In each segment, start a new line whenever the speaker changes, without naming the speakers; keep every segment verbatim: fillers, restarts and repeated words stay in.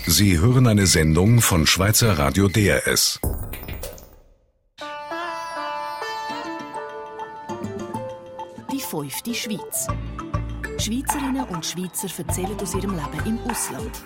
Sie hören eine Sendung von Schweizer Radio D R S.
Die fünfte Schweiz. Schweizerinnen und Schweizer erzählen aus ihrem Leben im Ausland.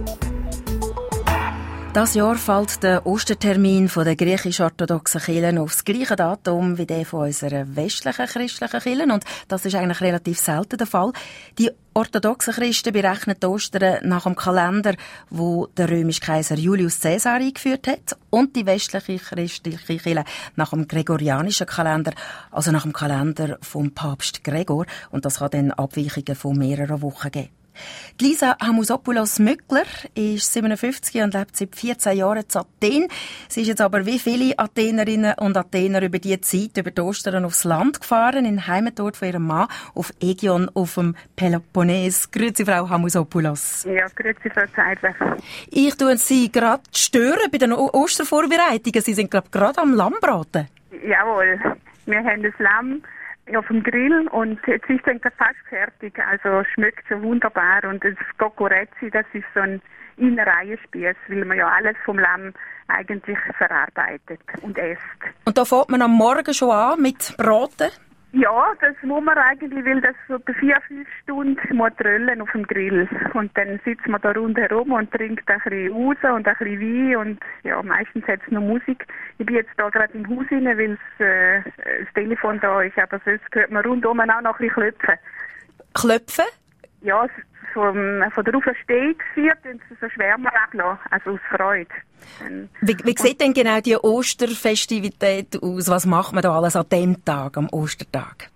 Das Jahr fällt der Ostertermin der griechisch-orthodoxen Kirchen aufs gleiche Datum wie der von unserer westlichen christlichen Kirchen. Und das ist eigentlich relativ selten der Fall. Die orthodoxen Christen berechnen die Ostern nach dem Kalender, wo der römische Kaiser Julius Caesar eingeführt hat, und die westliche christliche Kirche nach dem gregorianischen Kalender, also nach dem Kalender vom Papst Gregor. Und das kann dann Abweichungen von mehreren Wochen geben. Die Lisa Hamusopoulos-Mückler ist siebenundfünfzig und lebt seit vierzehn Jahren in Athen. Sie ist jetzt aber wie viele Athenerinnen und Athener über die Zeit, über die Ostern aufs Land gefahren, in den Heimatort von ihrem Mann, auf Aegion, auf dem Peloponnes. Grüezi, Frau Hamusopoulos.
Ja, grüezi, Frau Zeidler.
Ich tue Sie gerade stören bei den o- Ostervorbereitungen. Sie sind glaub, gerade am Lammbraten.
Jawohl, wir haben das Lamm auf dem Grill und jetzt ist es fast fertig, also schmeckt schon wunderbar. Und das Kokorezzi, das ist so ein Innereienspieß, weil man ja alles vom Lamm eigentlich verarbeitet und isst.
Und da fängt man am Morgen schon an mit Braten?
Ja, das muss man eigentlich, weil das so bei vier, fünf Stunden muss tröllen auf dem Grill. Und dann sitzt man da rundherum und trinkt ein bisschen raus und ein bisschen Wein und ja, meistens hat es noch Musik. Ich bin jetzt da gerade im Haus rein, weil das, äh, das Telefon da ist, aber sonst hört man rundum auch noch ein bisschen klopfen.
Klopfen?
Ja, vom, von der Auferstehung wird und so Schwärmer ablassen, also aus Freude.
Wie, wie sieht denn genau die Osterfestivität aus? Was macht man da alles an dem Tag, am Ostertag?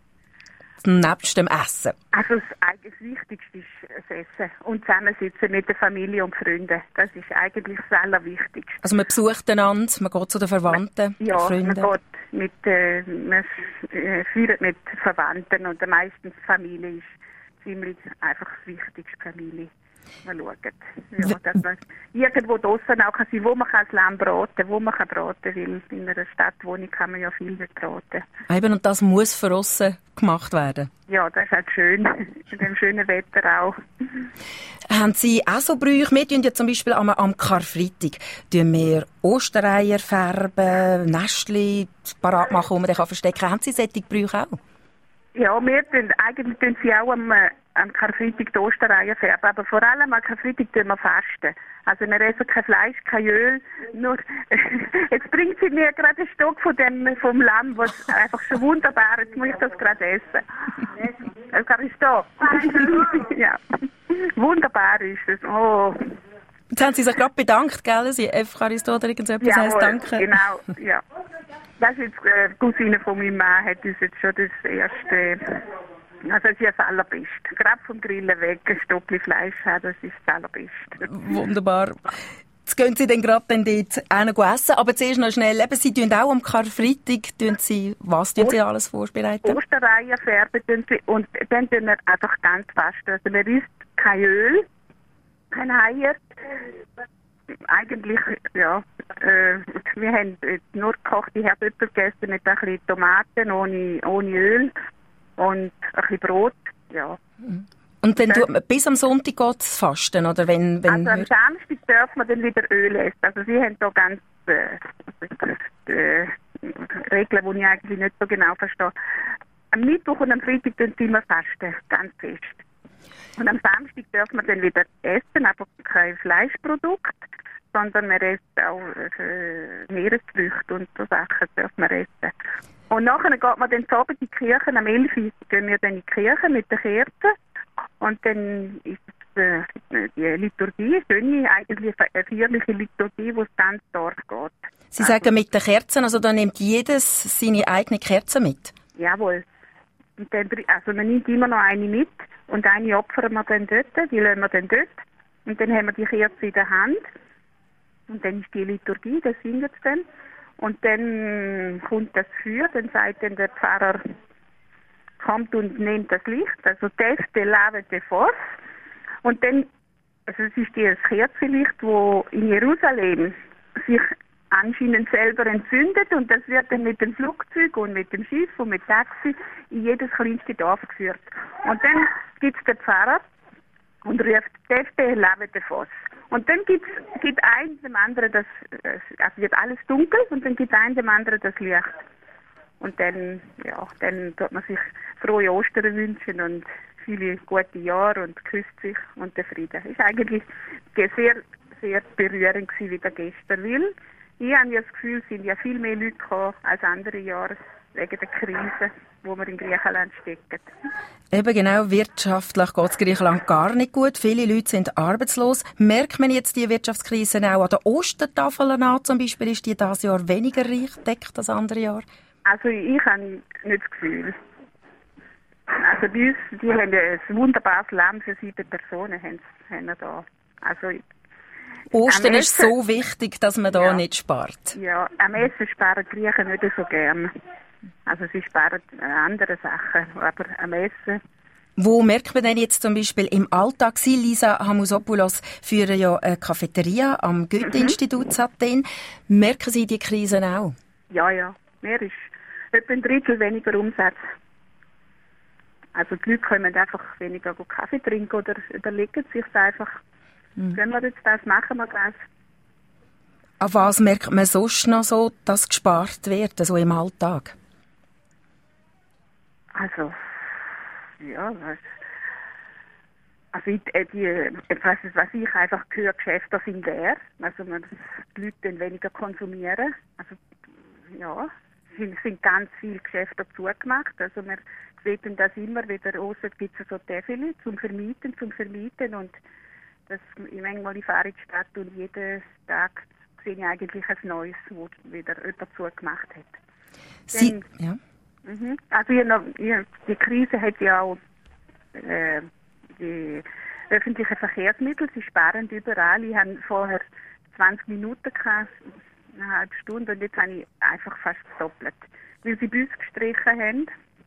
Nebst dem Essen?
Also das, das Wichtigste ist das Essen und zusammensitzen mit der Familie und Freunden. Das ist eigentlich das Allerwichtigste.
Also man besucht einander, man geht zu den Verwandten,
ja,
Freunden?
Ja, man geht mit, äh, man äh, feiert mit Verwandten und meistens Familie ist ziemlich einfach das Wichtigste, Familie. Man schaut, ja, dass man irgendwo draussen auch kann sein, wo man das Lamm braten, wo man kann braten, weil in einer Stadtwohnung kann man ja viel nicht braten.
Eben, und das muss von aussen gemacht werden?
Ja, das ist halt schön, in dem schönen Wetter auch.
Haben Sie auch so Brüche? Wir tun ja zum Beispiel am, am Karfreitag tun wir Ostereier färben, Nestchen parat machen, wo man den verstecken kann. Haben Sie solche Brüche auch?
Ja, wir tun, eigentlich tun sie auch am, am Karfreitag die Ostereier färben, aber vor allem am Karfreitag tun wir fasten. Also wir essen kein Fleisch, kein Öl, nur jetzt bringt sie mir gerade einen Stock von dem, vom Lamm, was einfach schon wunderbar ist, jetzt muss ich das gerade essen. Eucharisto. Ja, wunderbar ist es. Oh.
Jetzt haben Sie sich gerade bedankt, gell? Sie Eucharisto oder irgendetwas
Jawohl,
heisst Danke.
Genau, ja. Das ist jetzt, äh, die Cousine von meinem Mann hat uns jetzt schon das erste, also das ist das Allerbeste. Gerade vom Grillen weg, ein Stückchen Fleisch haben, das ist das Allerbeste.
Wunderbar. Jetzt gehen Sie dann gerade dann dort auch noch essen, aber zuerst noch schnell, eben, Sie tun auch am Karfreitag, tun Sie, was tun Sie alles vorbereiten?
Ostereier färben tun Sie und dann tun wir einfach ganz fasten. Also man isst kein Öl, kein Eier. Eigentlich, ja, äh, wir haben nur gekochte Herdöpfel gegessen mit ein bisschen Tomaten, ohne, ohne Öl und ein bisschen Brot, ja.
Und dann tut man, bis am Sonntag geht es fasten, oder wenn, wenn...
Also am Samstag darf man dann wieder Öl essen. Also sie haben da ganz äh, äh, Regeln, die ich eigentlich nicht so genau verstehe. Am Mittwoch und am Freitag tun sie immer fasten, ganz fest. Und am Samstag darf man dann wieder essen, aber kein Fleischprodukt, sondern man isst auch äh, Meeresfrüchte und so Sachen darf man essen. Und nachher geht man dann zu Abend in die Kirche, am elf Uhr gehen wir dann in die Kirche mit den Kerzen und dann ist äh, die Liturgie, schöne, eigentlich eine feierliche Liturgie, wo es ganz Dorf geht.
Sie sagen mit den Kerzen, also da nimmt jedes seine eigene Kerze mit?
Jawohl. Und dann, also man nimmt immer noch eine mit und eine opfern wir dann dort, die lassen wir dann dort. Und dann haben wir die Kerze in der Hand. Und dann ist die Liturgie, das singen sie dann. Und dann kommt das Feuer, dann sagt dann der Pfarrer, kommt und nimmt das Licht, also Teste, Lavete, Fos. Und dann, also es ist dieses Kerzenlicht, das in Jerusalem sich anscheinend selber entzündet und das wird dann mit dem Flugzeug und mit dem Schiff und mit Taxi in jedes kleinste Dorf geführt. Und dann gibt es den Pfarrer und ruft Teste, Lavete, Fos. Und dann gibt's, gibt ein dem anderen das, also wird alles dunkel und dann gibt ein dem anderen das Licht. Und dann, ja, dann tut man sich frohe Ostern wünschen und viele gute Jahre und küsst sich und der Frieden. Es war eigentlich sehr, sehr berührend gewesen wieder gestern, weil ich habe ja das Gefühl, es sind ja viel mehr Leute gekommen als andere Jahre wegen der Krise, wo wir in Griechenland stecken.
Eben genau, wirtschaftlich geht es Griechenland gar nicht gut. Viele Leute sind arbeitslos. Merkt man jetzt die Wirtschaftskrise auch an der Ostertafeln an? Zum Beispiel ist die dieses Jahr weniger reich deckt als andere Jahre?
Also ich habe nicht das Gefühl. Also bei uns, die haben ja ein wunderbares Land für sieben Personen haben, haben wir da. Also
Ostern ist so wichtig, dass man da ja nicht spart.
Ja, am Essen sparen die Griechen nicht so gern. Also sie sparen andere Sachen, aber am Essen.
Wo merkt man denn jetzt zum Beispiel im Alltag? Sie, Lisa Hamusopoulos, führen ja eine Cafeteria am Goethe-Institut mhm. Athen. Merken Sie die Krise auch?
Ja, ja. Mehr ist etwa ein Drittel weniger Umsatz. Also die Leute können einfach weniger Kaffee trinken oder überlegen sich einfach, mhm. wenn wir jetzt das, machen wir das.
An was merkt man sonst noch so, dass gespart wird, so im Alltag?
Also, ja, was, also die, die, was, was ich einfach höre, Geschäfte sind leer, also man, die Leute weniger konsumieren, also ja, es sind ganz viele Geschäfte zugemacht, also wir sehen das immer wieder, außer gibt es so Täfeli zum Vermieten, zum Vermieten und das, manchmal ich fahre in die Stadt und jeden Tag sehe ich eigentlich ein Neues, wo wieder jemand zugemacht hat.
Sie, Dann, ja.
Mhm. Also ich noch, ich, die Krise hat ja auch äh, die öffentlichen Verkehrsmittel, sie sparen überall. Ich hatte vorher zwanzig Minuten gehabt, eine halbe Stunde und jetzt habe ich einfach fast doppelt, weil sie Bus gestrichen haben.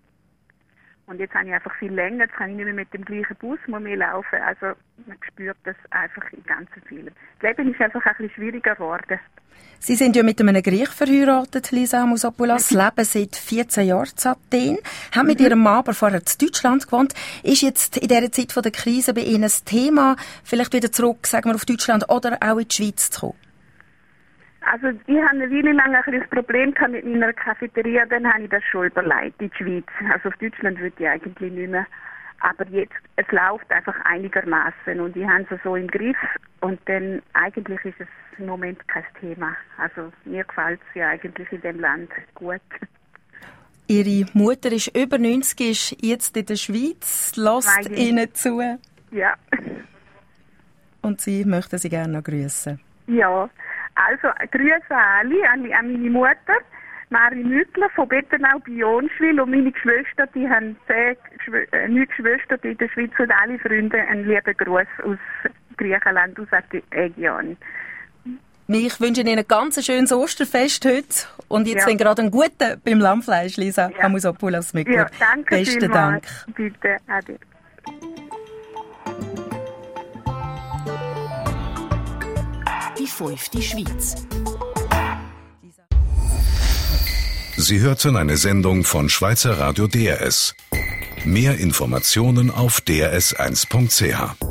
Und jetzt habe ich einfach viel länger, jetzt kann ich nicht mehr mit dem gleichen Bus mehr laufen. Also man spürt das einfach in ganz vielen. Das Leben ist einfach ein bisschen schwieriger geworden.
Sie sind ja mit einem Griech verheiratet, Lisa Hamusopoulos, mhm. leben seit vierzehn Jahren in Athen, haben mit mhm. ihrem Mann aber vorher in Deutschland gewohnt. Ist jetzt in dieser Zeit der Krise bei Ihnen ein Thema, vielleicht wieder zurück, sagen wir, auf Deutschland oder auch in die Schweiz zu kommen?
Also ich habe eine Weile lang ein das Problem mit meiner Cafeteria, dann habe ich das schon überlegt, in die Schweiz. Also auf Deutschland würde ich eigentlich nicht mehr. Aber jetzt, es läuft einfach einigermaßen und ich habe es so im Griff und dann eigentlich ist es im Moment kein Thema. Also mir gefällt es ja eigentlich in dem Land gut.
Ihre Mutter ist über neunzig, ist jetzt in der Schweiz, lässt Ihnen zu.
Ja.
Und Sie möchten Sie gerne noch grüßen.
Ja. Also, Grüße an alle, an meine Mutter, Marie Müttler von Bettenau bei Jonschwil und meine Geschwister, die haben zehn, äh, neun Geschwister in der Schweiz und alle Freunde einen lieben Gruß aus Griechenland, aus Aegion.
Ich wünsche Ihnen ein ganz schönes Osterfest heute und jetzt ja. gerade einen guten beim Lammfleisch, Lisa ja. Hamusopoulos.
Ja, danke
Besten
vielmals.
Dank.
Bitte, ade.
Die fünfte Schweiz.
Sie hörten eine Sendung von Schweizer Radio D R S. Mehr Informationen auf d r s eins punkt c h.